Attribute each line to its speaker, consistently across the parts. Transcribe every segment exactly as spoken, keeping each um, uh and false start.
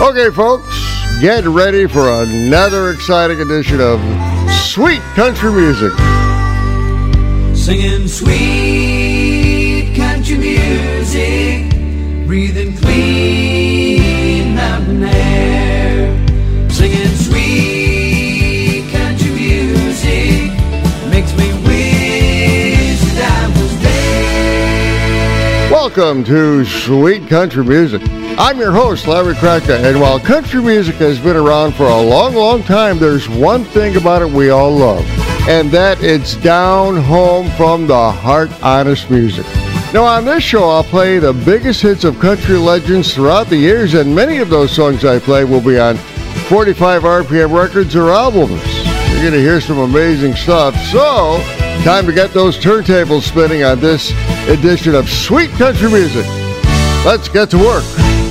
Speaker 1: Okay, folks, get ready for another exciting edition of Sweet Country Music.
Speaker 2: Singing sweet country music, breathing clean mountain air. Singing sweet country music makes me wish that I was there.
Speaker 1: Welcome to Sweet Country Music. I'm your host, Larry Kratka, and while country music has been around for a long, long time, there's one thing about it we all love, and that it's down home from the heart, honest music. Now, on this show, I'll play the biggest hits of country legends throughout the years, and many of those songs I play will be on forty-five R P M records or albums. You're going to hear some amazing stuff, so time to get those turntables spinning on this edition of Sweet Country Music. Let's get to work.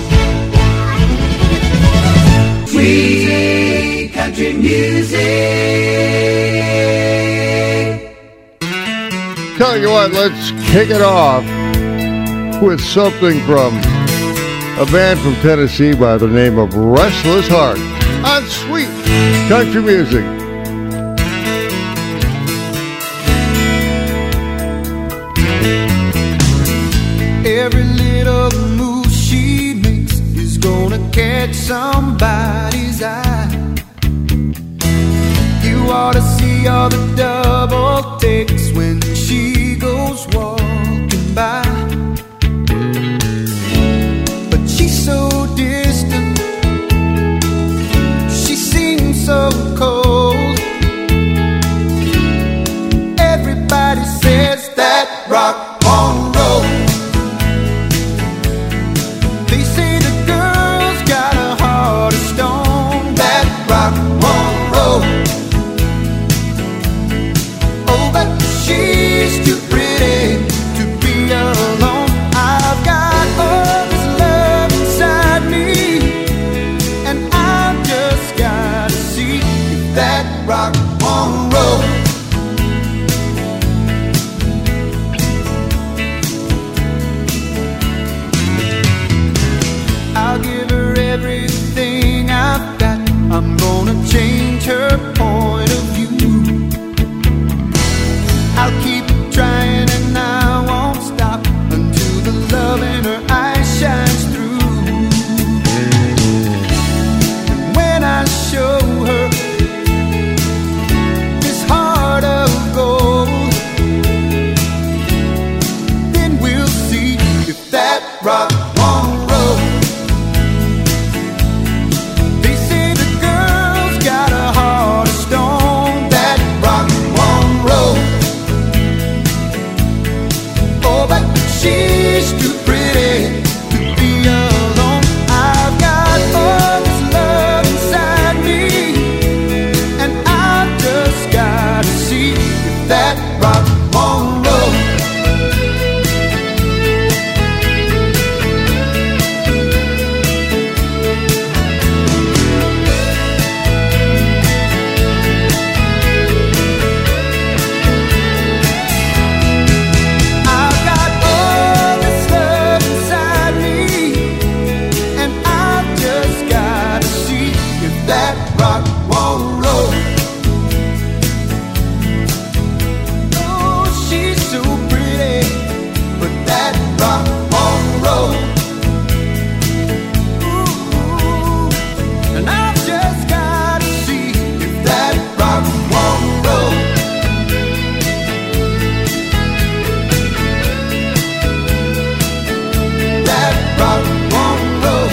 Speaker 2: Sweet country music.
Speaker 1: Tell you what, let's kick it off with something from a band from Tennessee by the name of Restless Heart on Sweet Country Music.
Speaker 3: Every little move she makes is gonna catch somebody's eye. You ought to see all the double takes when she goes walking by. But she's so distant, she seems so cold. Everybody says that rock won't roll. They say the girl's got a heart of stone, that rock won't roll. Oh, but she's too pretty to be alone. I've got all this love inside me, and I've just gotta see if that rock won't roll. I'll give her everything I've got. I'm gonna change her point of view. I'll keep trying and I won't stop until the love in her eyes shines through. And when I show her this heart of gold, then we'll see if that rock won't roll. They say the girl's got a heart of stone, that rock won't roll. Oh, but she's too pretty to be alone. I've got all this love inside me, and I've just gotta see if that rock won't roll. I've got all this love inside me, and I've just gotta see if that rock won't roll. Oh, she's so pretty, but that rock won't roll. Ooh, and I've just gotta see if that rock won't roll. That rock won't roll.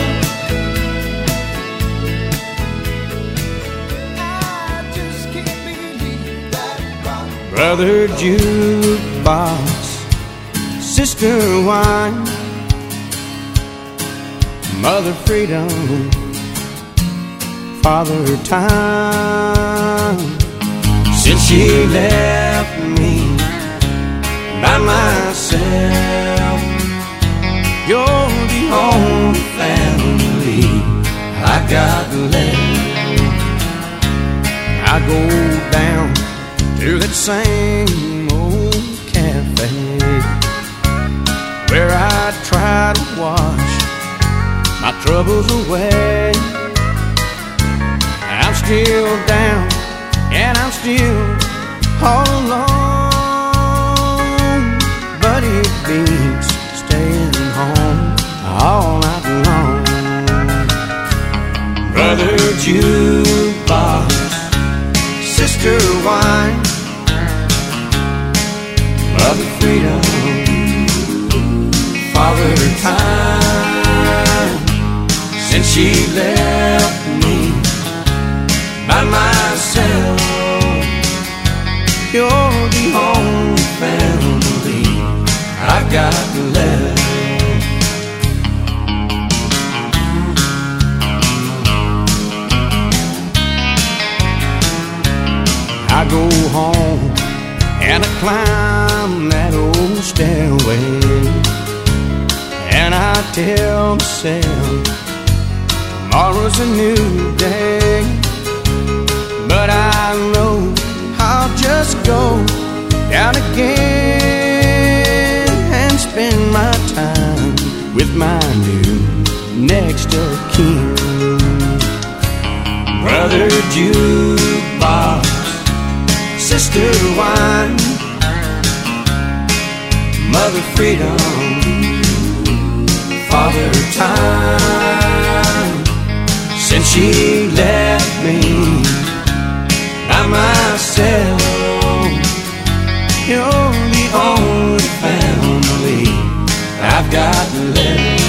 Speaker 3: I just can't believe that rock.
Speaker 4: Brother jukebox, sister wine, mother freedom, father time. Since she left me by myself, you're the only family I got left. I go down to that same old cafe where I try to wash my troubles troubles away. I'm still down and I'm still all alone, but it beats staying home all night long. Brother jukebox, sister wine, mother freedom, father time. Since she left me by myself, you're the only family I've got left. I go home and I climb that old stairway, and I tell myself tomorrow's a new day. But I know I'll just go down again and spend my time with my new next of kin. Brother jukebox, sister wine, mother freedom, father time. Since she left me by myself, you're the only family I've got left.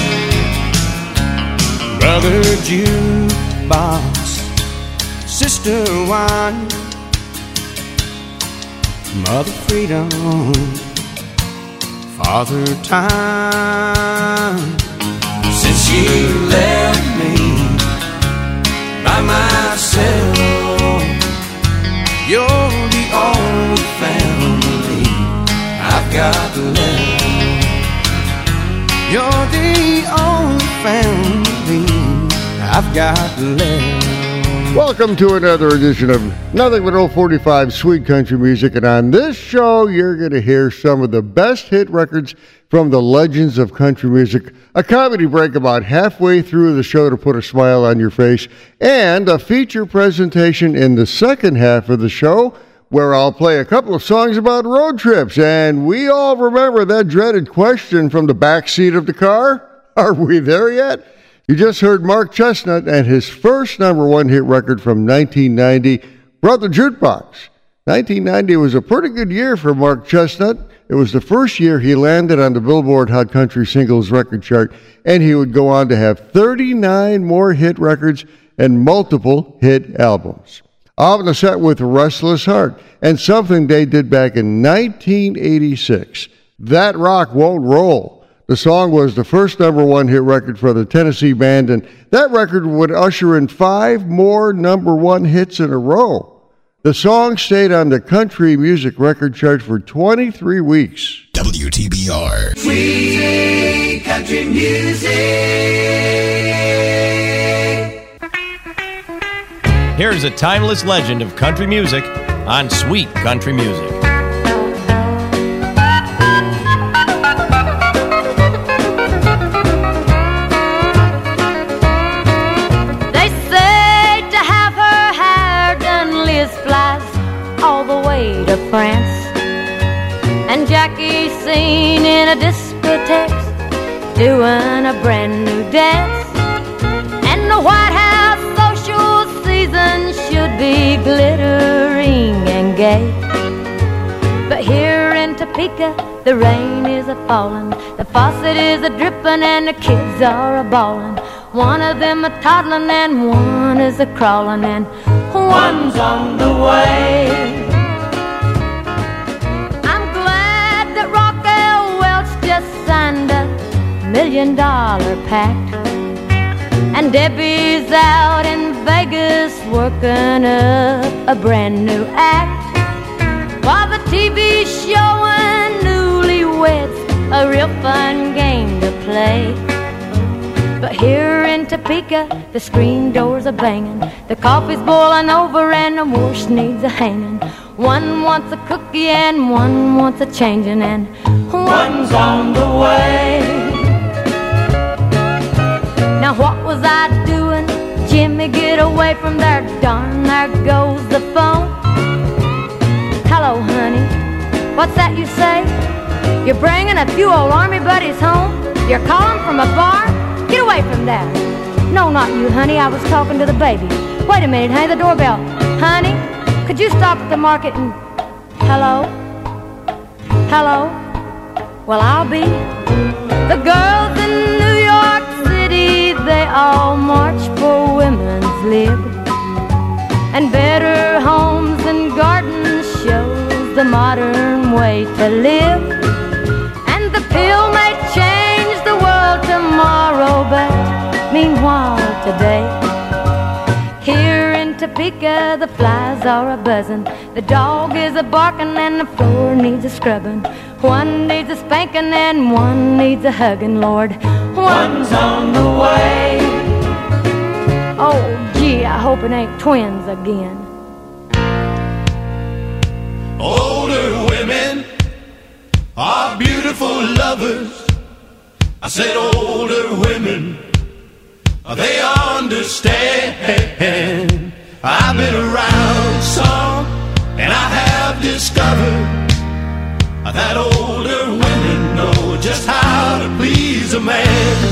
Speaker 4: Brother jukebox, sister wine, mother freedom, father time. Since she left me by myself, you're the only family I've got left. You're the only family I've got left.
Speaker 1: Welcome to another edition of Nothing But Old forty-five Sweet Country Music. And on this show, you're going to hear some of the best hit records from the legends of country music, a comedy break about halfway through the show to put a smile on your face, and a feature presentation in the second half of the show where I'll play a couple of songs about road trips. And we all remember that dreaded question from the back seat of the car. Are we there yet? You just heard Mark Chestnut and his first number one hit record from nineteen ninety, Brother Jukebox. nineteen ninety was a pretty good year for Mark Chestnut. It was the first year he landed on the Billboard Hot Country Singles record chart, and he would go on to have thirty-nine more hit records and multiple hit albums. Off on the set with Restless Heart, and something they did back in nineteen eighty-six, That Rock Won't Roll. The song was the first number one hit record for the Tennessee band, and that record would usher in five more number one hits in a row. The song stayed on the country music record chart for twenty-three weeks.
Speaker 5: W T B R.
Speaker 2: Sweet country music.
Speaker 6: Here's a timeless legend of country music on Sweet Country Music.
Speaker 7: To France, and Jackie seen in a discotheque doing a brand new dance, and the White House social season should be glittering and gay. But here in Topeka the rain is a falling, the faucet is a dripping, and the kids are a bawling. One of them a toddling and one is a crawling, and one's on the way. Signed a million dollar pact, and Debbie's out in Vegas working up a brand new act, while the T V showing newlyweds a real fun game to play. But here in Topeka the screen doors are banging, the coffee's boiling over, and the wash needs a hanging. One wants a cookie and one wants a changing, and one's on the way. Now what was I doing? Jimmy, get away from there. Darn, there goes the phone. Hello, honey. What's that you say? You're bringing a few old army buddies home? You're calling from a bar? Get away from there. No, not you, honey. I was talking to the baby. Wait a minute, honey. The doorbell. Honey, could you stop at the market and... Hello? Hello? Well, I'll be. The girls in New York City, they all march for women's lib. And better homes and gardens shows the modern way to live. And the pill may change the world tomorrow, but meanwhile today, here in Topeka the flies are a-buzzing, the dog is a-barking and the floor needs a scrubbing. One needs a spanking and one needs a hugging, Lord. One's on the way. Oh, gee, I hope it ain't twins again.
Speaker 5: Older women are beautiful lovers. I said older women, they understand. I've been around some, and I have discovered that older women know just how to please a man.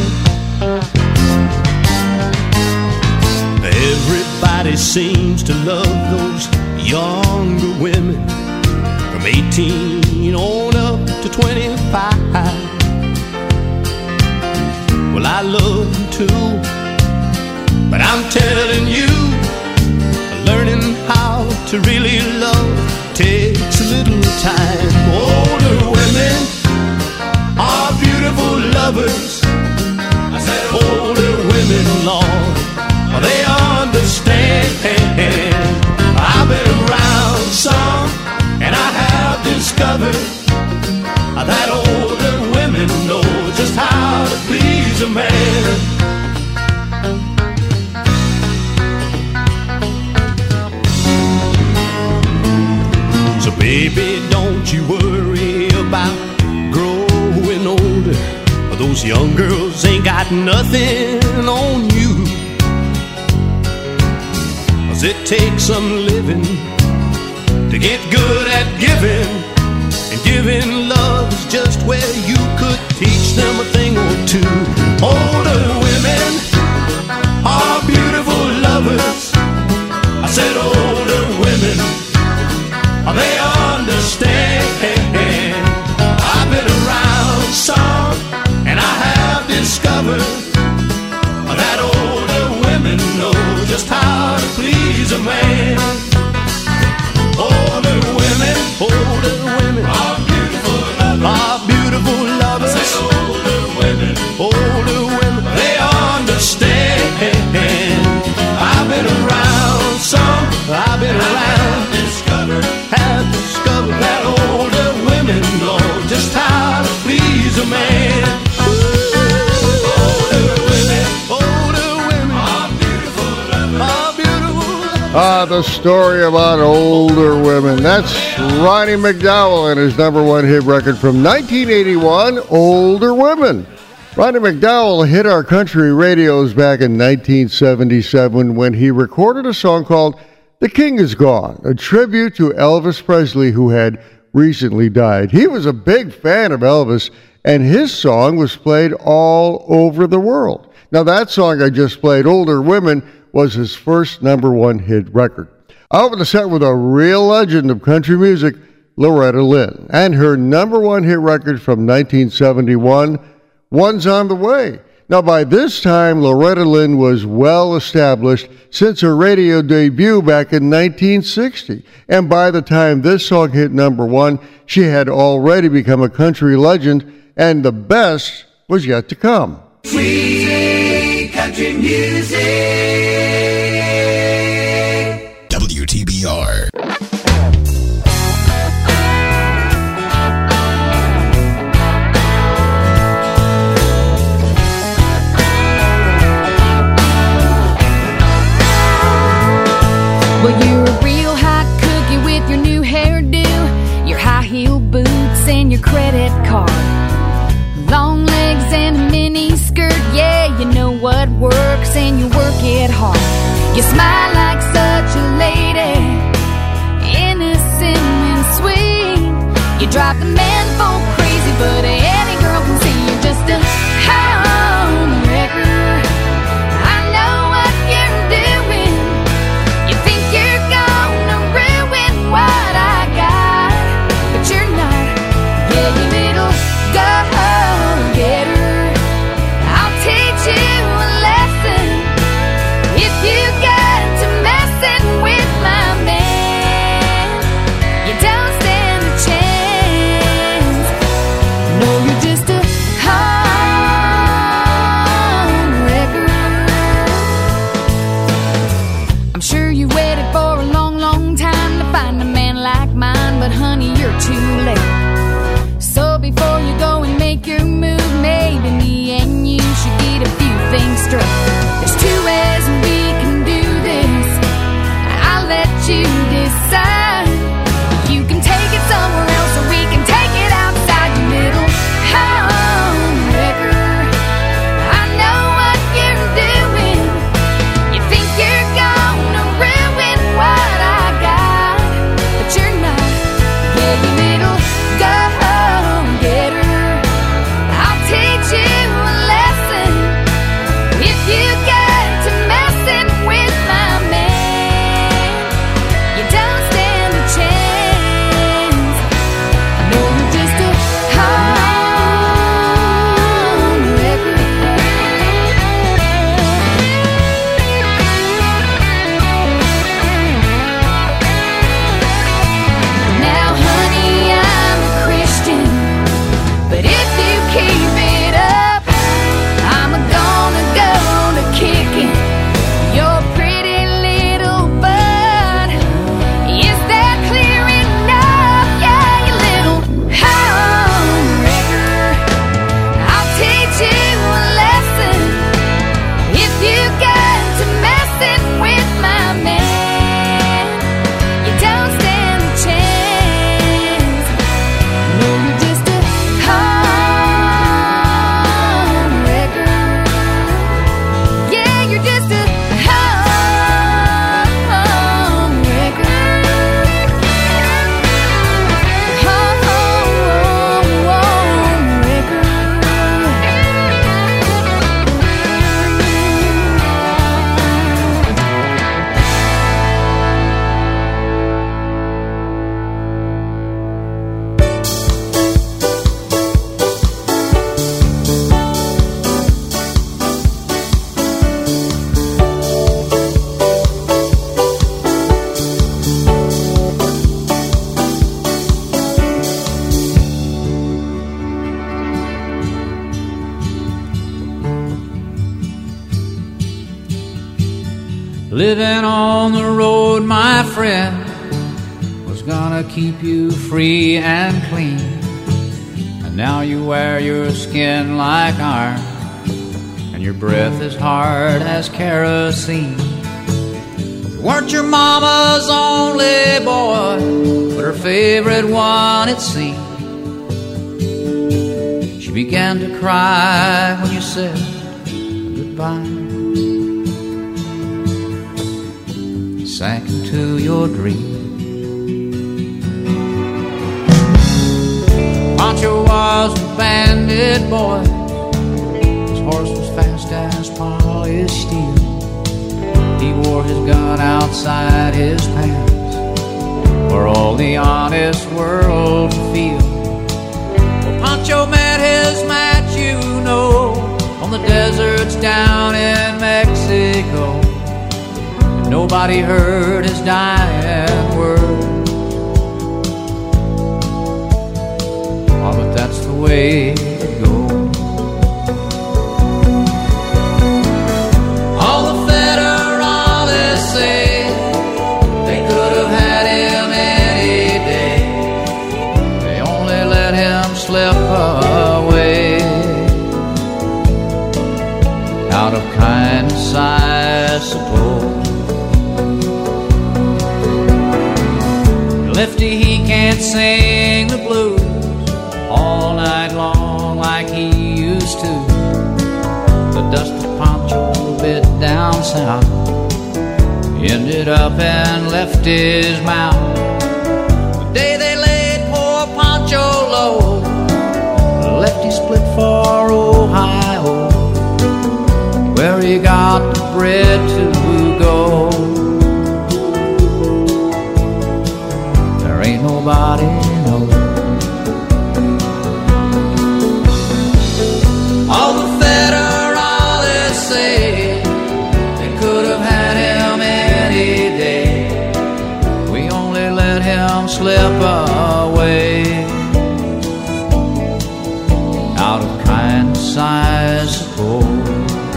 Speaker 5: Everybody seems to love those younger women, from eighteen on up to twenty-five. Well, I love them too, but I'm telling you, learning how to really love takes a little time. Older women are beautiful lovers. I said older women, Lord, they understand. I've been around some, and I have discovered that older women know just how to please a man. So baby, don't you worry about growing older. Those young girls ain't got nothing on you. 'Cause it takes some living to get good at giving, and giving love is just where you could teach them a thing or two. Older women are beautiful lovers. I said older women, they understand. I've been around some, and I have discovered that older women know just how to please a man. Older women, older women are beautiful lovers. Are beautiful lovers. I said older women, older women, they understand. I've been around some, I've been around, discovered, have discovered that older women know just how to please a man. Older women, older women are beautiful lovers. Are beautiful lovers.
Speaker 1: Ah, the story about older women. That's Ronnie McDowell and his number one hit record from nineteen eighty-one, Older Women. Ronnie McDowell hit our country radios back in nineteen seventy-seven when he recorded a song called "The King Is Gone," a tribute to Elvis Presley, who had recently died. He was a big fan of Elvis, and his song was played all over the world. Now, that song I just played, Older Women, was his first number one hit record. I opened the set with a real legend of country music, Loretta Lynn, and her number one hit record from nineteen seventy-one, One's on the Way. Now, by this time, Loretta Lynn was well established since her radio debut back in nineteen sixty. And by the time this song hit number one, she had already become a country legend, and the best was yet to come.
Speaker 2: Sweet country music.
Speaker 8: W T B R.
Speaker 9: Well, you're a real hot cookie with your new hairdo, your high-heel boots and your credit card, long legs and a mini skirt. Yeah, you know what works and you work it hard. You smile like such a lady, innocent and sweet. You drive the man folk crazy, but any girl can see you're just a homewrecker. I know what you're doing. You think you're gonna ruin what I got, but you're not. Yeah, you little go-getter. I'll teach you a lesson if you get to messing with my man. You don't stand a chance. No, you're just a homewrecker. I'm sure you waited for a long, long time to find a man like mine, but honey, you're too late. So before you go and make your move, maybe me and you should get a few things straight. There's two ways we can do this. I'll let you decide. You can take it somewhere else, or we can take it outside, you little homewrecker. I know what you're doing. You think you're gonna ruin what I got, but you're not. Yeah, you little go-getter. I'll teach you a lesson if you get to messing with my man. You don't stand a chance. I know you're just a homewrecker. Now, honey, I'm a Christian, but if you keep it up, I'm gonna go to kicking your pretty little butt. Is that clear enough? Yeah, you little homewrecker. I'll teach you a lesson if you get to messing with my man. You don't stand a chance. No, you're just a homewrecker. Yeah, you're just a homewrecker.
Speaker 8: Living on the road, my friend, was gonna keep you free and clean. And now you wear your skin like iron, and your breath is hard as kerosene. You weren't your mama's only boy, but her favorite one, it seemed. She began to cry when you said goodbye. Sank into your dream. Pancho was a bandit boy. His horse was fast as polished steel. He wore his gun outside his pants for all the honest world to feel. Well, Pancho met his match, you know, on the deserts down in Mexico. Nobody heard his dying words. Oh, but that's the way it goes. All the federales say they could have had him any day. They only let him slip away. Out of kindness, I suppose. Lefty, he can't sing the blues all night long like he used to. The dust of Pancho down south. Ended up and left his mouth. The day they laid poor Pancho low, Lefty split for Ohio, where he got the bread to go. There ain't nobody knows. All the federalists say they could have had him any day. We only let him slip away out of kindness, I suppose.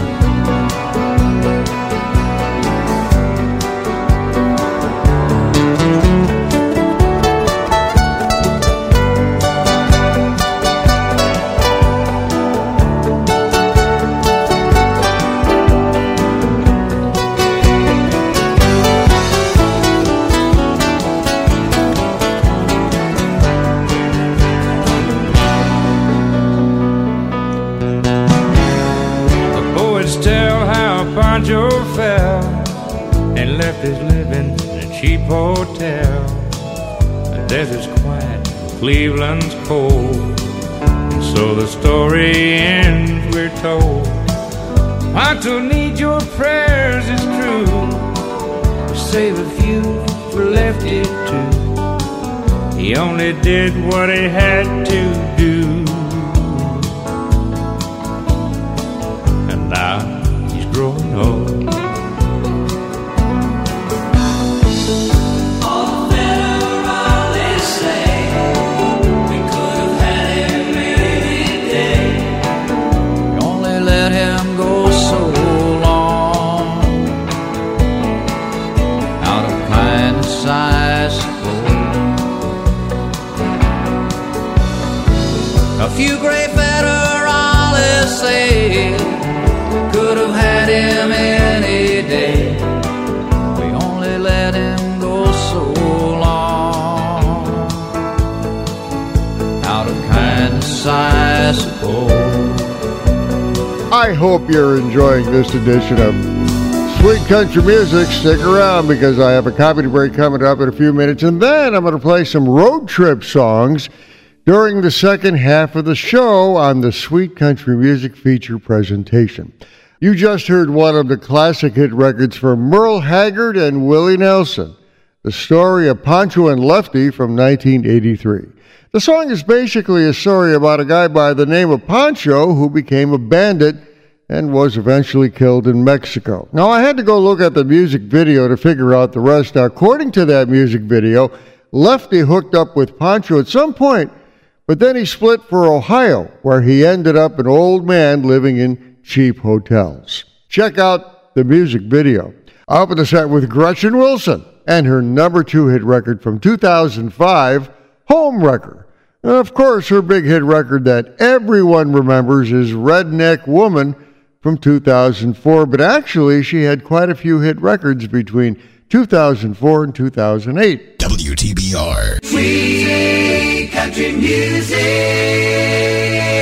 Speaker 10: Pancho fell and left his living in a cheap hotel. The desert's quiet, Cleveland's cold, and so the story ends, we're told. Pancho needs your prayers, it's true, to save a few for Lefty too. He only did what he had to do, and now growing old.
Speaker 2: All the federalists say we could have had him any day.
Speaker 8: We only let him go so long, out of kindness, I suppose. A few great federalists say could have had him any day. We only let him go so long, out of kindness, I suppose.
Speaker 1: I hope you're enjoying this edition of Sweet Country Music. Stick around because I have a comedy break coming up in a few minutes, and then I'm going to play some road trip songs during the second half of the show on the Sweet Country Music feature presentation. You just heard one of the classic hit records from Merle Haggard and Willie Nelson, the story of Pancho and Lefty from nineteen eighty-three. The song is basically a story about a guy by the name of Pancho who became a bandit and was eventually killed in Mexico. Now, I had to go look at the music video to figure out the rest. Now, according to that music video, Lefty hooked up with Pancho at some point, but then he split for Ohio, where he ended up an old man living in cheap hotels. Check out the music video. I open the set with Gretchen Wilson and her number two hit record from two thousand five, Home Wrecker. And of course, her big hit record that everyone remembers is Redneck Woman from two thousand four, but actually she had quite a few hit records between two thousand four and two thousand eight.
Speaker 11: W T B R.
Speaker 2: Sweet country music.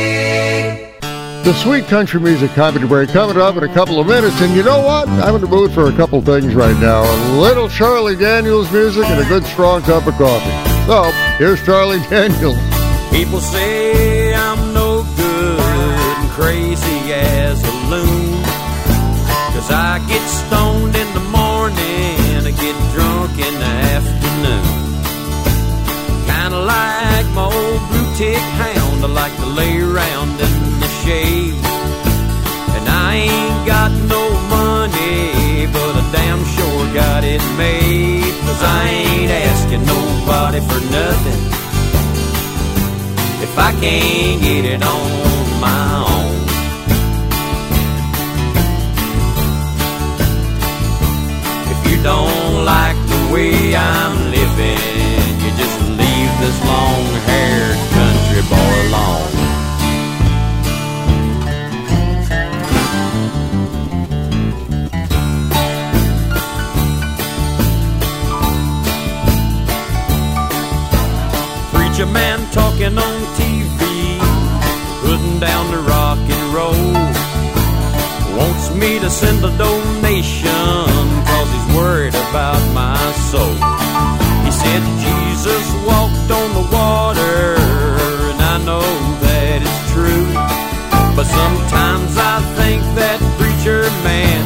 Speaker 1: The Sweet Country Music comedy break coming up in a couple of minutes, and you know what? I'm in the mood for a couple things right now. A little Charlie Daniels music and a good strong cup of coffee. So, here's Charlie Daniels.
Speaker 12: People say I'm no good and crazy as a loon, 'cause I get stoned in the morning and I get drunk in the afternoon. Kinda like my old blue tick hound, I like to lay around in shade. And I ain't got no money, but I damn sure got it made. 'Cause I ain't asking nobody for nothing if I can't get it on my own. If you don't like the way I'm living, you just leave this long-haired country boy alone. A man talking on T V, putting down the rock and roll, wants me to send a donation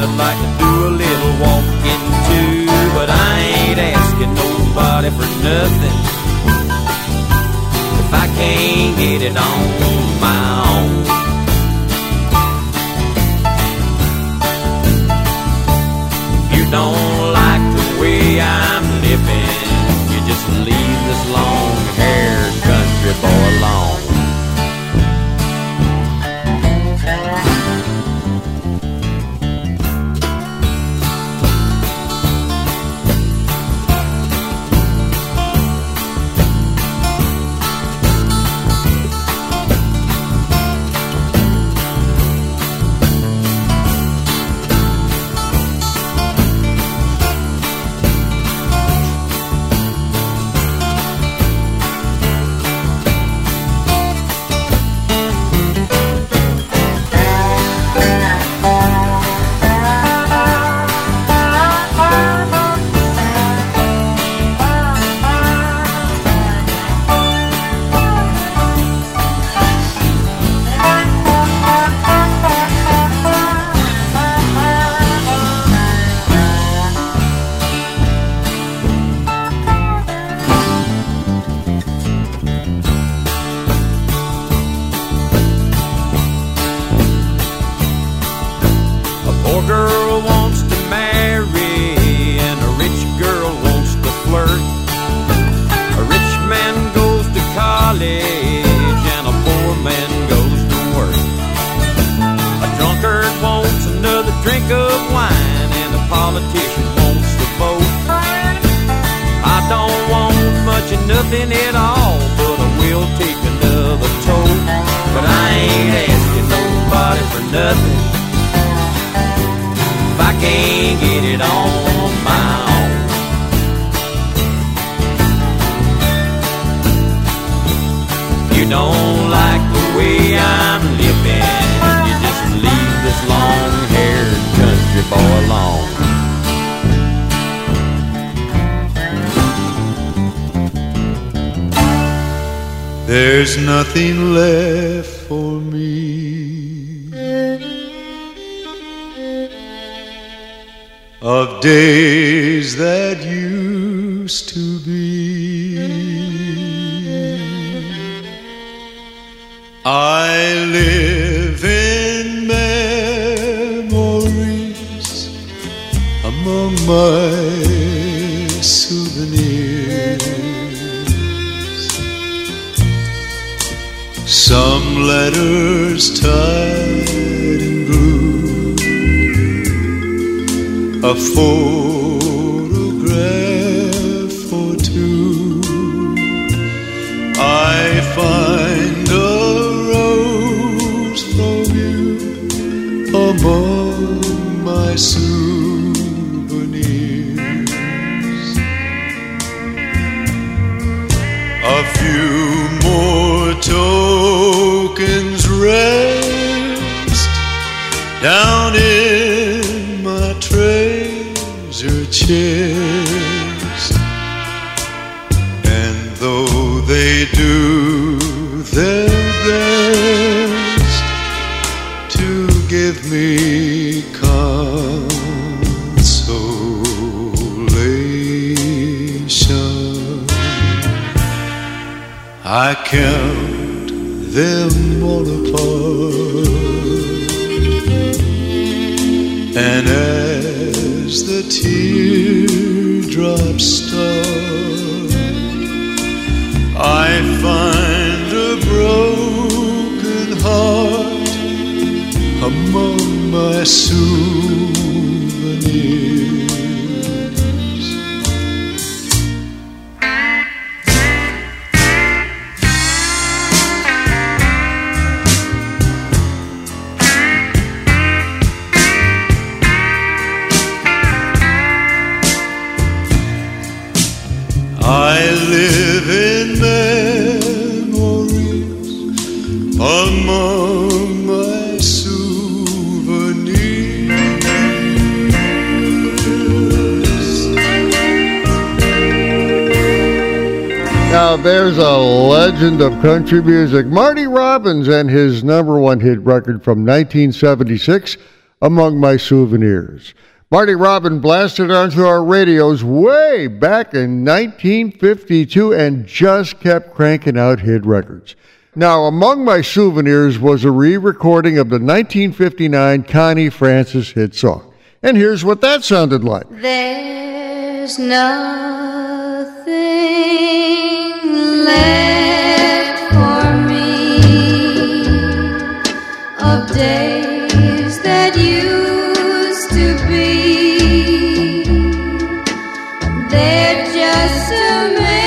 Speaker 12: I'd like to do a little walking too, but I ain't asking nobody for nothing if I can't get it on my own. If you don't like the way I'm living, you just leave this long-haired country boy alone. Nothing at all, but I will take another toll. But I ain't asking nobody for nothing if I can't get it on my own. If you don't like the way I'm living, you just leave this long-haired country boy alone.
Speaker 11: There's nothing left for me of days that used to be. I live in memories among my souvenirs. Some letters tied in blue, a photograph or two. I find a rose from you among my souvenirs. A few more tokens rest down in my treasure chest, and though they do their best to give me consolation, I count them all apart, and as the teardrops start, I find a broken heart among my souvenirs. I live in memories among my souvenirs.
Speaker 1: Now there's a legend of country music, Marty Robbins, and his number one hit record from nineteen seventy-six, among my souvenirs. Marty Robbin blasted onto our radios way back in nineteen fifty-two and just kept cranking out hit records. Now, among my souvenirs was a re-recording of the nineteen fifty-nine Connie Francis hit song. And here's what that sounded like.
Speaker 13: There's nothing left for me of days that used to be. They're just a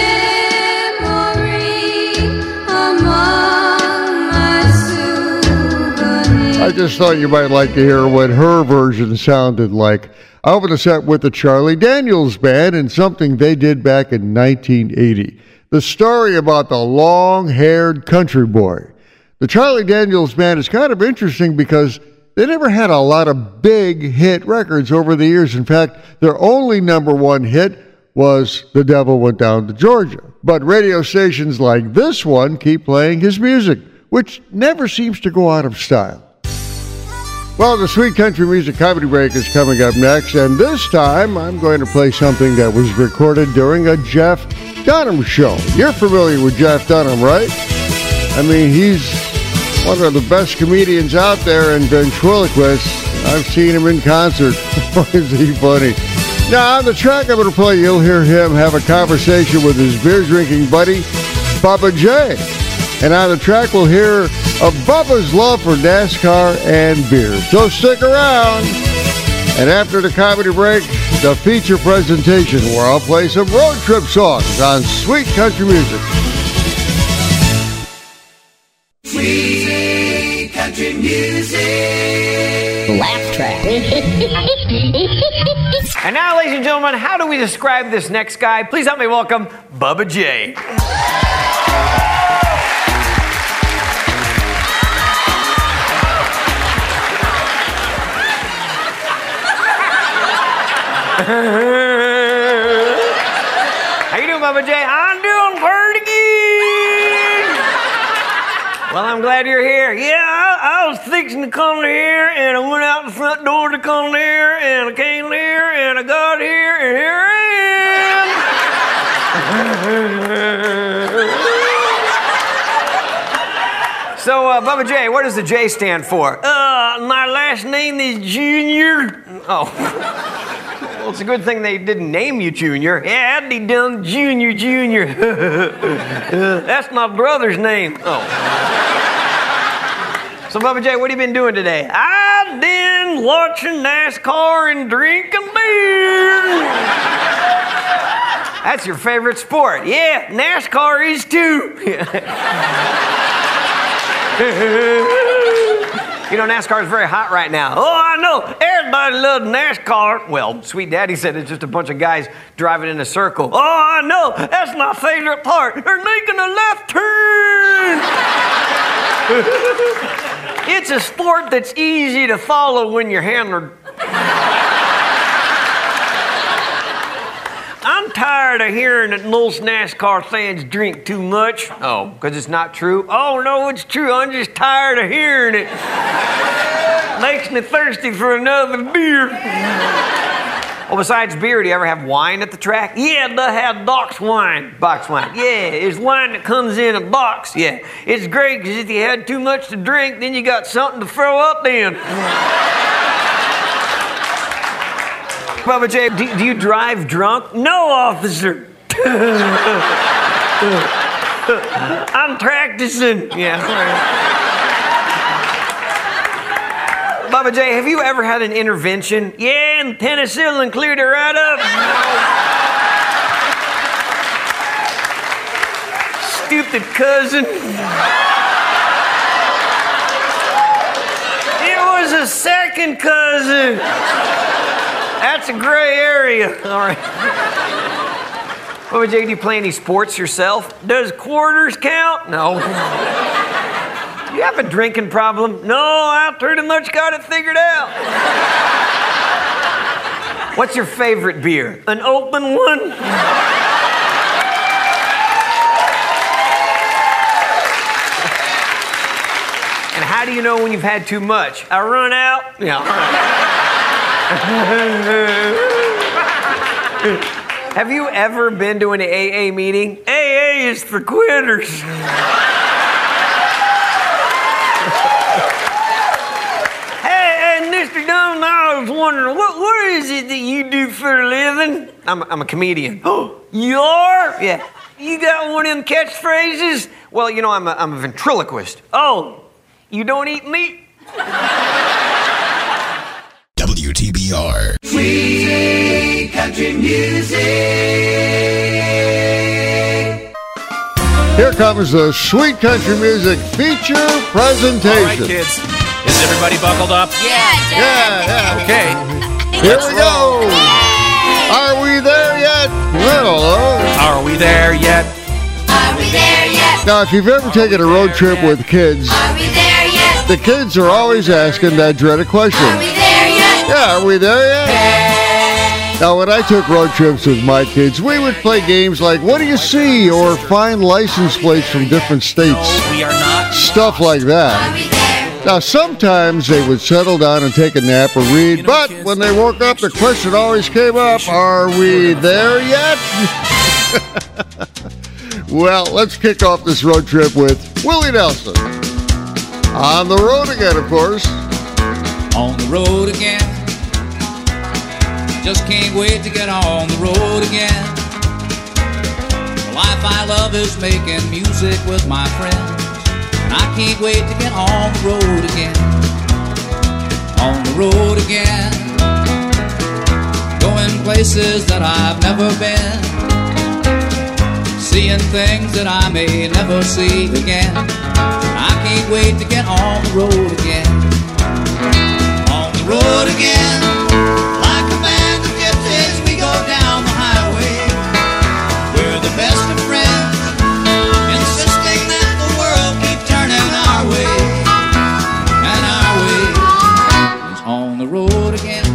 Speaker 13: memory among my souvenirs.
Speaker 1: I just thought you might like to hear what her version sounded like. I opened a set with the Charlie Daniels Band and something they did back in nineteen eighty. The story about the long-haired country boy. The Charlie Daniels Band is kind of interesting because they never had a lot of big hit records over the years. In fact, their only number one hit was The Devil Went Down to Georgia. But radio stations like this one keep playing his music, which never seems to go out of style. Well, the Sweet Country Music Comedy Break is coming up next, and this time I'm going to play something that was recorded during a Jeff Dunham show. You're familiar with Jeff Dunham, right? I mean, he's one of the best comedians out there and ventriloquist. I've seen him in concert. Is he funny? Now, on the track I'm going to play, you'll hear him have a conversation with his beer-drinking buddy, Bubba J. And on the track, we'll hear of Bubba's love for NASCAR and beer. So stick around. And after the comedy break, the feature presentation where I'll play some road trip songs on Sweet Country Music.
Speaker 2: Sweet Country Music.
Speaker 14: Laugh track.
Speaker 15: And now, ladies and gentlemen, how do we describe this next guy? Please help me welcome Bubba J. How you doing, Bubba J? I'm doing pretty good. Well, I'm glad you're here. Yeah, I, I was fixing to come here, and I went out the front door to come here, and I came here, and I got here, and here I am. So, uh, Bubba J, what does the J stand for? Uh, my last name is Junior. Oh. Well, it's a good thing they didn't name you Junior. Yeah, I'd be done Junior, Junior. uh, that's my brother's name. Oh. So, Bubba J, what have you been doing today? I've been watching NASCAR and drinking beer. That's your favorite sport. Yeah, NASCAR is too. You know, NASCAR is very hot right now. Oh, I know. Everybody loves NASCAR. Well, Sweet Daddy said it's just a bunch of guys driving in a circle. Oh, I know. That's my favorite part. They're making a left turn. It's a sport that's easy to follow when you're hammered. I'm tired of hearing that most NASCAR fans drink too much. Oh, because it's not true? Oh, no, it's true. I'm just tired of hearing it. Makes me thirsty for another beer. Well, besides beer, do you ever have wine at the track? Yeah, they have box wine. Box wine. Yeah, it's wine that comes in a box. Yeah, it's great because if you had too much to drink, then you got something to throw up in. Bubba J, do, do you drive drunk? No, officer. I'm practicing. Yeah. Bubba J, have you ever had an intervention? Yeah, and penicillin cleared it right up. Stupid cousin. It was a second cousin. That's a gray area. All right. Bubba J, do you play any sports yourself? Does quarters count? No. Do you have a drinking problem? No, I pretty much got it figured out. What's your favorite beer? An open one? And how do you know when you've had too much? I run out. Yeah. Have you ever been to an A A meeting? A A is for quitters. Hey, hey, Mister Dunn, I was wondering, what, what is it that you do for a living? I'm, I'm a comedian. Oh, you are? Yeah. You got one of them catchphrases? Well, you know, I'm a, I'm a ventriloquist. Oh, you don't eat meat?
Speaker 14: W T B R.
Speaker 3: Sweet country music.
Speaker 1: Here comes the Sweet Country Music feature presentation.
Speaker 6: All right, kids. Is everybody buckled up?
Speaker 9: Yeah,
Speaker 1: Yeah, yeah.
Speaker 6: Okay.
Speaker 1: Here we go. Are we there yet? Well, uh,
Speaker 6: Are we there yet?
Speaker 9: Are we there yet?
Speaker 1: now, if you've ever taken a road trip with kids,
Speaker 9: Are we there yet?
Speaker 1: the kids are always asking that dreaded question.
Speaker 9: Are we there yet?
Speaker 1: Yeah, are we there yet? Now, when I took road trips with my kids, we would play games like What Do You See? Or find license plates from different states.
Speaker 6: No, we are not.
Speaker 1: Stuff like that.
Speaker 9: Are we there?
Speaker 1: Now, sometimes they would settle down and take a nap or read,
Speaker 6: You know,
Speaker 1: but
Speaker 6: kids,
Speaker 1: when they woke up, the question always came up, are we there yet? Well, let's kick off this road trip with Willie Nelson. On the road again, of course.
Speaker 8: On the road again. Just can't wait to get on the road again. The life I love is making music with my friends, and I can't wait to get on the road again. On the road again. Going places that I've never been, seeing things that I may never see again. I can't wait to get on the road again. On the road again. Like a band of gypsies, we go down the highway. We're the best of friends, insisting that the world keep turning our way. And our way is on the road again.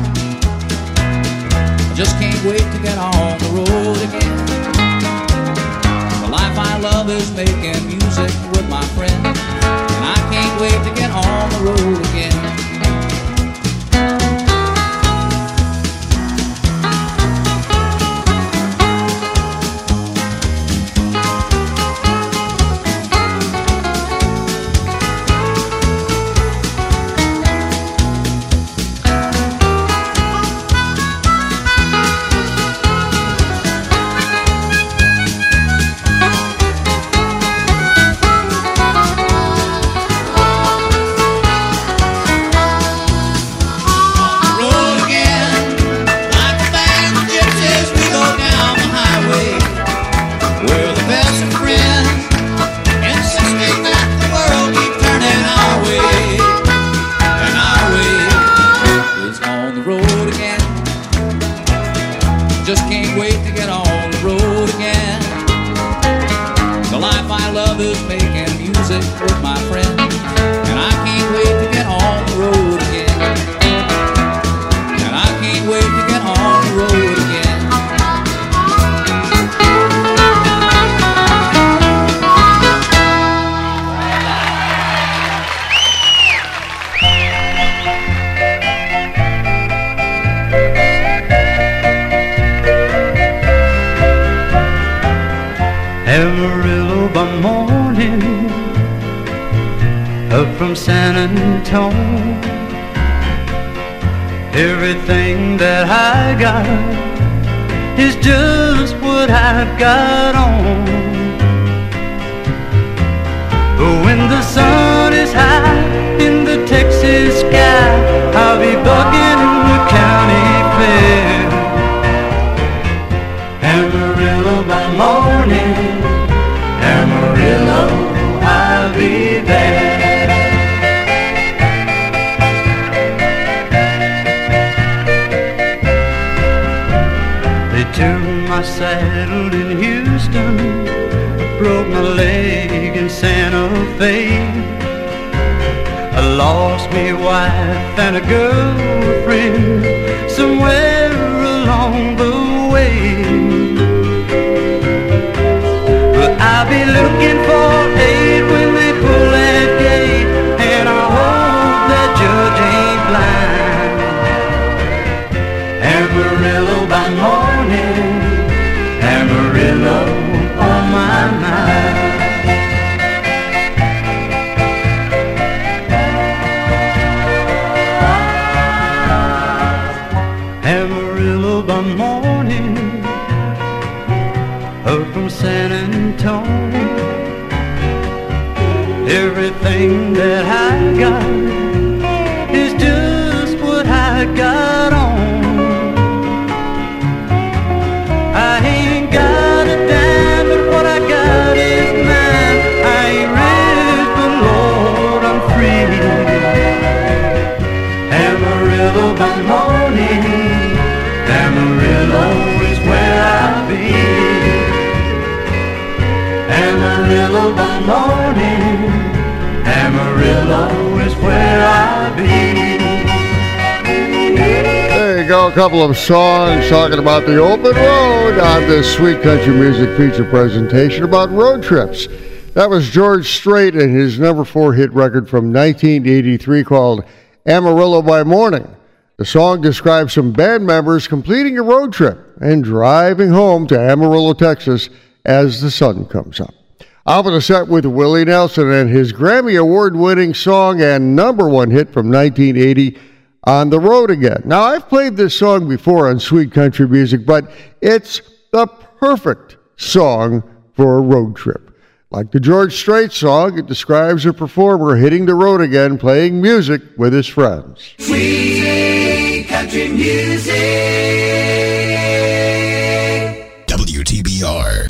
Speaker 8: I just can't wait to get on the road again. The life I love is making music with my friends, and I can't wait to get on the road again. Just can't wait to get on the road again. The life I love is making music with my friends, and I can't wait to get on the road again. And I can't wait to get on the road again.
Speaker 11: Amarillo by morning, up from San Antonio. Everything that I got is just what I've got on. But when the sun is high in the Texas sky, I'll be bucking in the county fair. Amarillo by morning, Amarillo, I'll be there. They took my saddle in Houston, broke my leg in Santa Fe. I lost me wife and a girlfriend somewhere along the way. I'll be looking for aid when they pull that gate, and I hope Amarillo by morning, Amarillo on my mind. Amarillo by morning, up from San Antonio. Everything that I got is just what I got on. I ain't got a dime, but what I got is mine. I ain't rich, but Lord, I'm free. Amarillo by morning, Amarillo is where I'll be. Amarillo by morning, Amarillo is where I'll be.
Speaker 1: There you go, a couple of songs talking about the open road on this Sweet Country Music feature presentation about road trips. That was George Strait and his number four hit record from nineteen eighty-three called Amarillo by Morning. The song describes some band members completing a road trip and driving home to Amarillo, Texas as the sun comes up. I'll put a set with Willie Nelson and his Grammy Award-winning song and number one hit from nineteen eighty, On the Road Again. Now, I've played this song before on Sweet Country Music, but it's the perfect song for a road trip. Like the George Strait song, it describes a performer hitting the road again, playing music with his friends.
Speaker 3: Sweet country music.
Speaker 14: W T B R.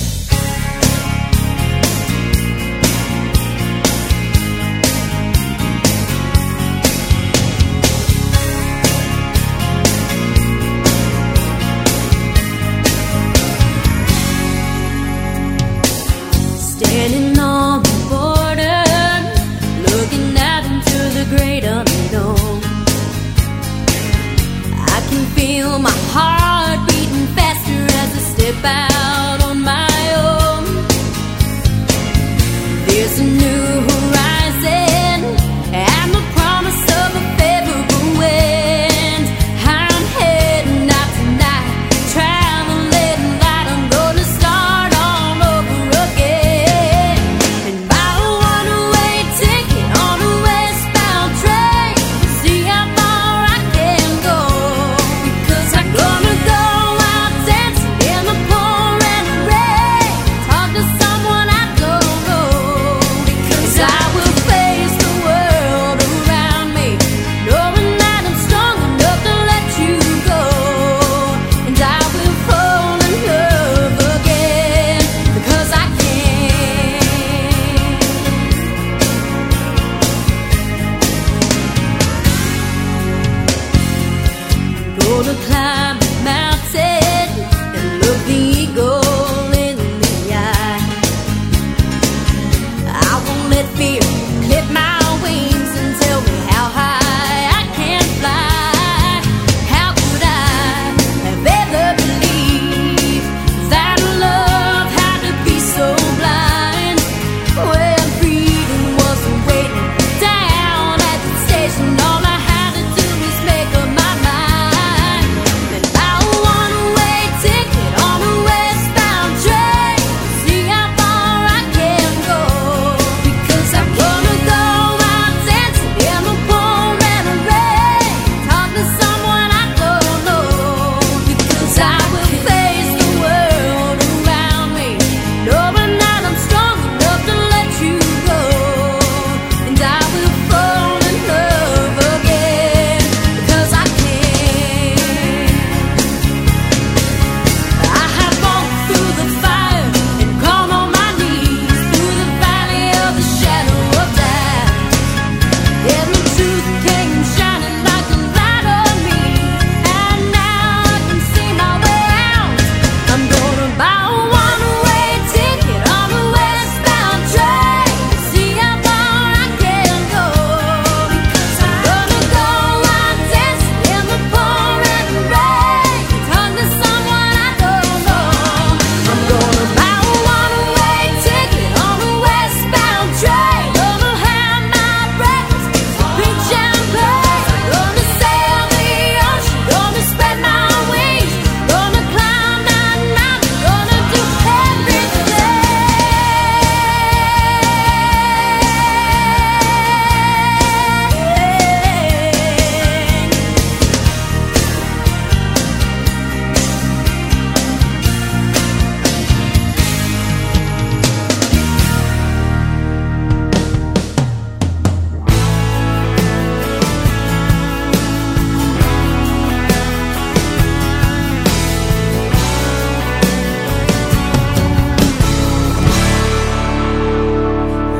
Speaker 13: Standing on the border, looking out into the great unknown. I can feel my heart beating faster as I step out on my own. There's a new horizon and the promise of a favorable wind. I'm heading out tonight, traveling light. I'm gonna start all over again. And buy a one-way ticket on a westbound train to see how far I can go. Because I'm gonna go out dancing in the pouring rain, talk to someone I don't know. Because I will face the world around me, knowing that I'm strong enough to let you go. And I will fall in love again, because I can. Gonna climb a mountain and look the eagle in the eye. I won't let fear clip my wings and tell me how high I can fly. How could I have ever believed that love had to be so blind, when freedom wasn't waiting down at the station? All I had to do was make up my mind. And I want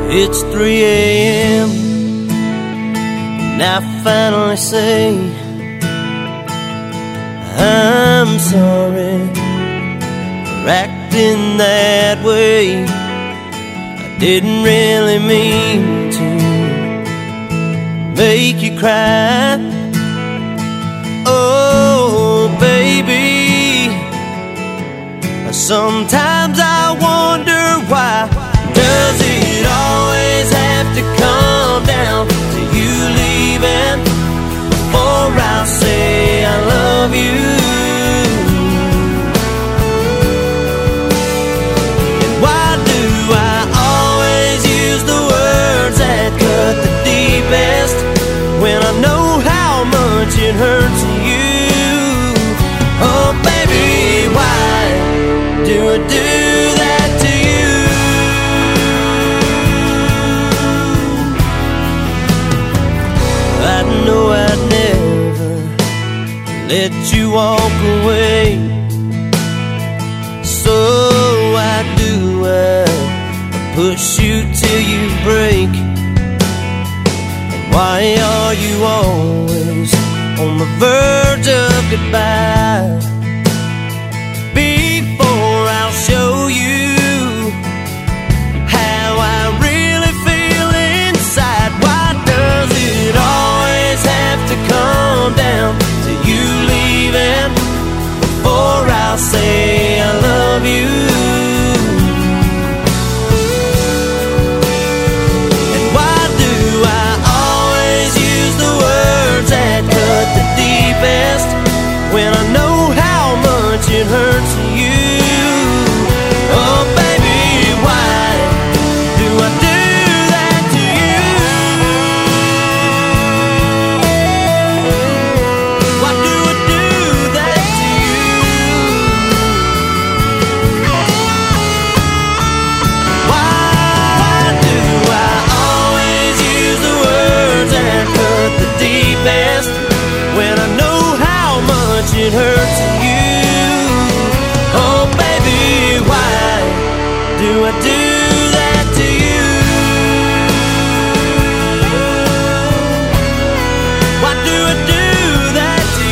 Speaker 16: It's three a.m. and I finally say I'm sorry for acting that way. I didn't really mean to make you cry. Oh, baby, sometimes I wonder why. Does it always have to come down to you leaving before I say I love you? And why do I always use the words that cut the deepest when I know how much it hurts you? Oh baby, why do I do that to you? I know I'd never let you walk away, so I do, I push you till you break. And why are you always on the verge of goodbye? Before I'll show you how I really feel inside. Why does it always have to come down to you leaving before I'll say I love you? And why do I always use the words that cut the deepest when I know how much it hurts you? Oh baby, why do I do that to you? Why do I do that to you? Why do I always use the words that cut the deepest when I know how much it hurts you? Oh baby, why do I do that to you? Why do I do that to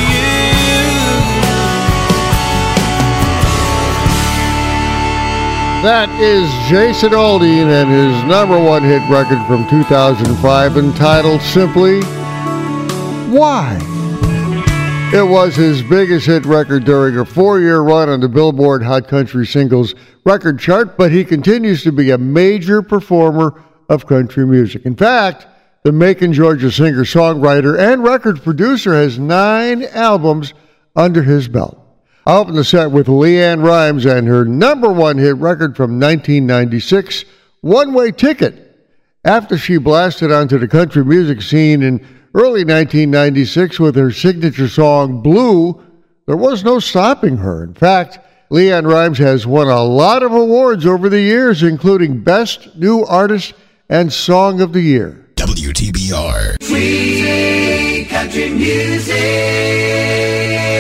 Speaker 16: you?
Speaker 1: That is Jason Aldean and his number one hit record from two thousand five entitled simply, Why? It was his biggest hit record during a four-year run on the Billboard Hot Country Singles record chart, but he continues to be a major performer of country music. In fact, the Macon, Georgia singer-songwriter and record producer has nine albums under his belt. I open the set with LeAnn Rimes and her number one hit record from nineteen ninety-six, One Way Ticket. After she blasted onto the country music scene in early nineteen ninety-six with her signature song, Blue, there was no stopping her. In fact, LeAnn Rimes has won a lot of awards over the years, including Best New Artist and Song of the Year.
Speaker 14: W T B R.
Speaker 3: Sweet country music.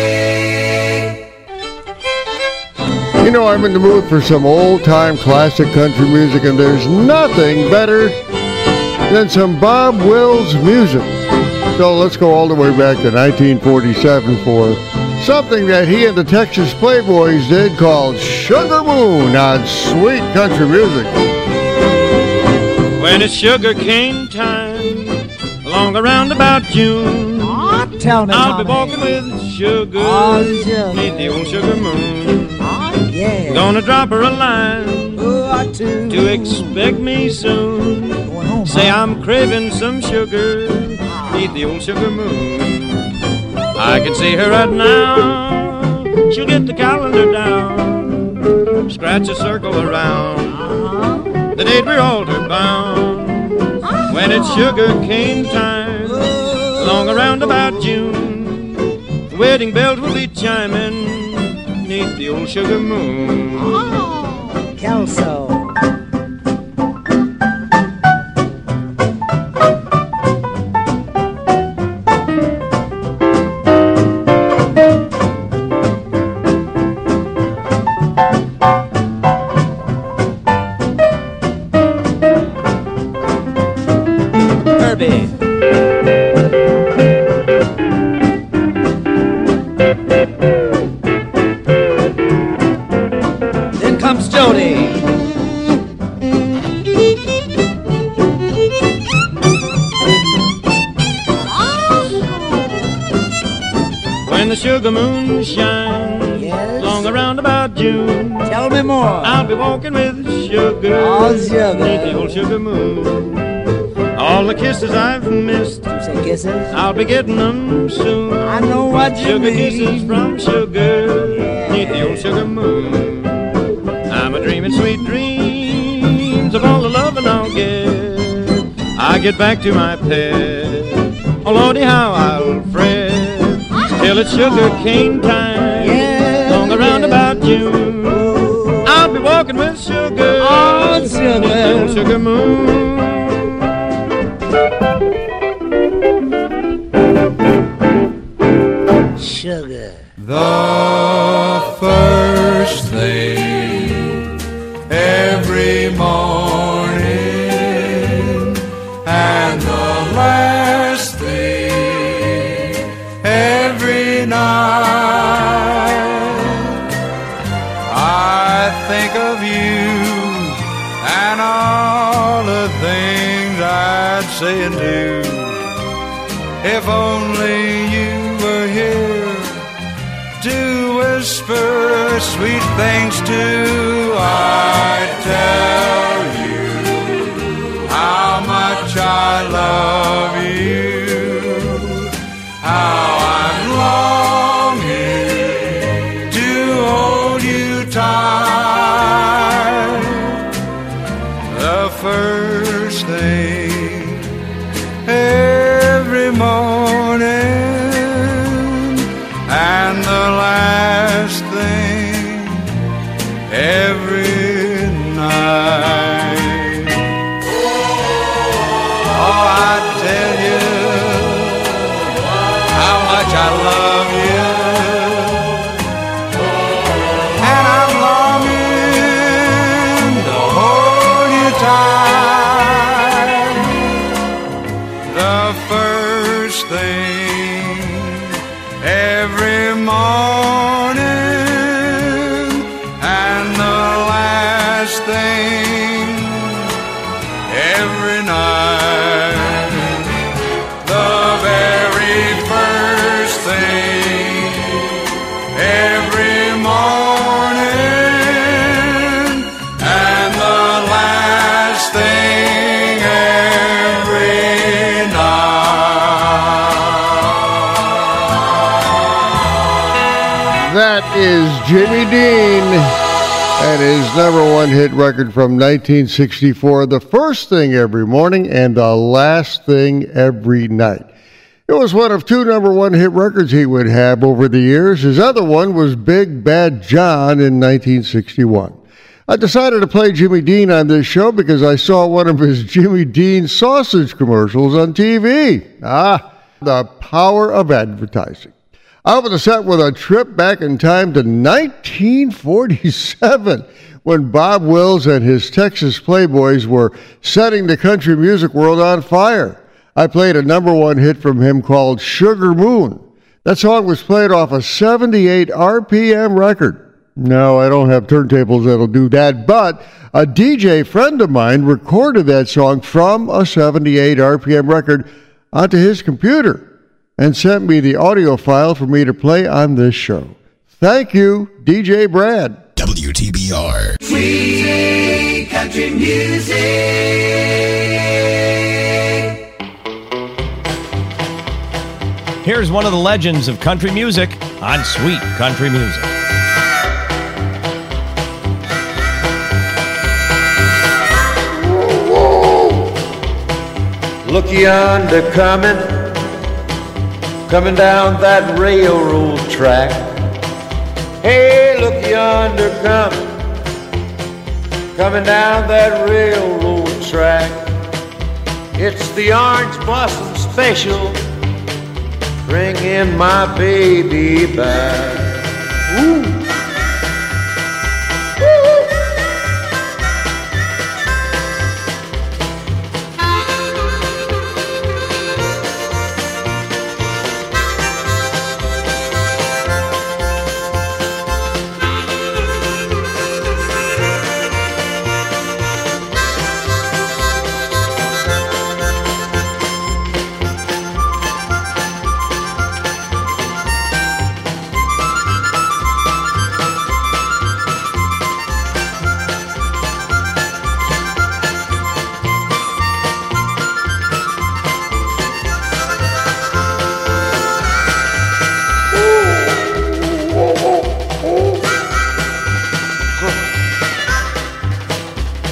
Speaker 1: You know, I'm in the mood for some old-time classic country music, and there's nothing better than some Bob Wills music. So let's go all the way back to nineteen forty-seven for something that he and the Texas Playboys did called Sugar Moon on Sweet Country Music.
Speaker 10: When it's sugar cane time, along around about June,
Speaker 17: oh, tell me,
Speaker 10: I'll
Speaker 17: Tommy.
Speaker 10: be walking with sugar,
Speaker 17: oh, sugar.
Speaker 10: Meet the old sugar moon.
Speaker 17: Oh, yeah.
Speaker 10: Gonna drop her a line
Speaker 17: oh, to,
Speaker 10: to expect me soon.
Speaker 17: Home,
Speaker 10: Say
Speaker 17: huh?
Speaker 10: I'm craving some sugar, meet the old sugar moon. I can see her right now, she'll get the calendar down, scratch a circle around
Speaker 17: Uh-huh.
Speaker 10: the date we're altar bound. When it's sugar cane time, along around about June, the wedding bells will be chiming neath the old sugar moon.
Speaker 17: Oh, Kelso.
Speaker 10: sugar moonshine.
Speaker 17: Yes.
Speaker 10: Long around about June.
Speaker 17: Tell me more.
Speaker 10: I'll be walking with sugar.
Speaker 17: Oh, sugar.
Speaker 10: Neath the old sugar moon. All the kisses I've missed.
Speaker 17: You say kisses?
Speaker 10: I'll be getting them soon.
Speaker 17: I know what you
Speaker 10: Sugar
Speaker 17: mean.
Speaker 10: kisses from sugar. Neath the old sugar moon. I'm a dreaming sweet dreams of all the loving I'll get. I get back to my pet. Oh, Lordy, how I'll fret till it's sugar cane time.
Speaker 17: Yeah,
Speaker 10: Long around
Speaker 17: yeah.
Speaker 10: about June. I'll be walking with sugar.
Speaker 17: Oh, sugar.
Speaker 10: Neath the old sugar moon.
Speaker 17: Sugar.
Speaker 18: The first thing every morning and the last thing every night, I think of you and all the things I'd say and do. If only you were here to whisper sweet things to, I tell you how much I love you, how I'm longing to hold you tight. The first thing every morning and the last thing every night. Oh, I tell you how much I love you, and I'm longing to hold you tight. The first thing every morning and the last thing every night. The very first thing every morning and the last thing every night.
Speaker 1: That is Jimmy Dean and his number one hit record from nineteen sixty-four, The First Thing Every Morning and The Last Thing Every Night. It was one of two number one hit records he would have over the years. His other one was Big Bad John in nineteen sixty-one. I decided to play Jimmy Dean on this show because I saw one of his Jimmy Dean sausage commercials on T V. Ah, the power of advertising. I opened the set with a trip back in time to nineteen forty-seven when Bob Wills and his Texas Playboys were setting the country music world on fire. I played a number one hit from him called Sugar Moon. That song was played off a seventy-eight R P M record. No, I don't have turntables that'll do that, but a D J friend of mine recorded that song from a seventy-eight R P M record onto his computer and sent me the audio file for me to play on this show. Thank you, D J Brad.
Speaker 14: W T B R.
Speaker 3: Sweet country music.
Speaker 6: Here's one of the legends of country music on Sweet Country Music.
Speaker 12: Look yonder coming, coming down that railroad track. Hey, look yonder coming, coming down that railroad track. It's the Orange Blossom Special, bringing my baby back. Ooh.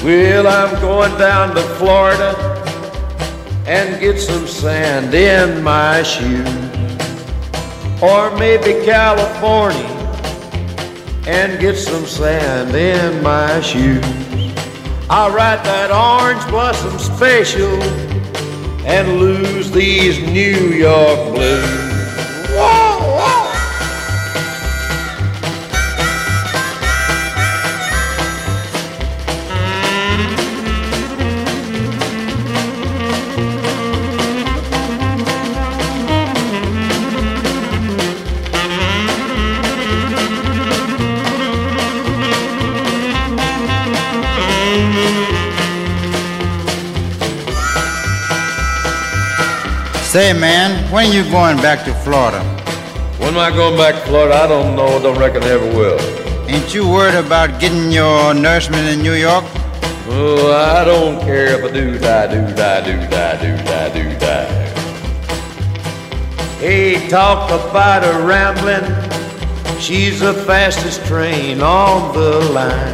Speaker 12: Well, I'm going down to Florida and get some sand in my shoes. Or maybe California and get some sand in my shoes. I'll write that orange blossom special and lose these New York blues. Whoa, whoa.
Speaker 19: Say, man, when are you going back to Florida?
Speaker 12: When am I going back to Florida? I don't know. Don't reckon I ever will.
Speaker 19: Ain't you worried about getting your nourishment in New York?
Speaker 12: Oh, I don't care if I do die, do die, do die, do die, do die. Hey, talk about a rambling. She's the fastest train on the line.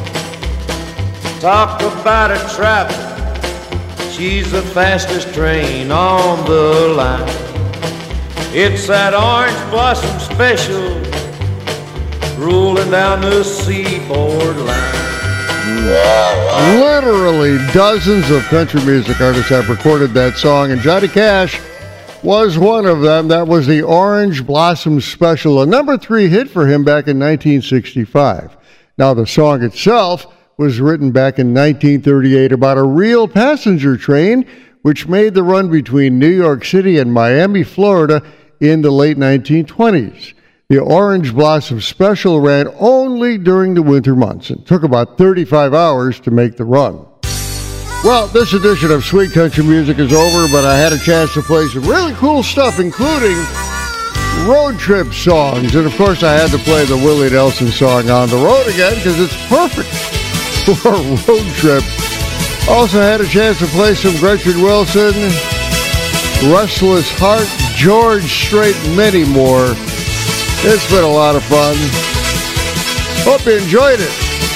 Speaker 12: Talk about a traveling. She's the fastest train on the line. It's that orange blossom special rolling down the seaboard line.
Speaker 1: Literally dozens of country music artists have recorded that song, and Johnny Cash was one of them. That was the Orange Blossom Special, a number three hit for him back in nineteen sixty-five. Now, the song itself was written back in nineteen thirty-eight about a real passenger train which made the run between New York City and Miami, Florida in the late nineteen twenties. The Orange Blossom Special ran only during the winter months and took about thirty-five hours to make the run. Well, this edition of Sweet Country Music is over, but I had a chance to play some really cool stuff, including road trip songs. And, of course, I had to play the Willie Nelson song, On the Road Again, because it's perfect for a road trip. Also had a chance to play some Gretchen Wilson, Restless Heart, George Strait, and many more. It's been a lot of fun. Hope you enjoyed it.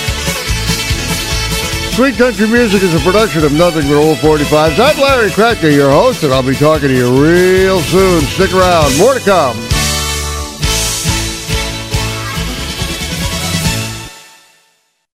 Speaker 1: Sweet Country Music is a production of Nothing But Old forty-fives. I'm Larry Kracker, your host, and I'll be talking to you real soon. Stick around. More to come.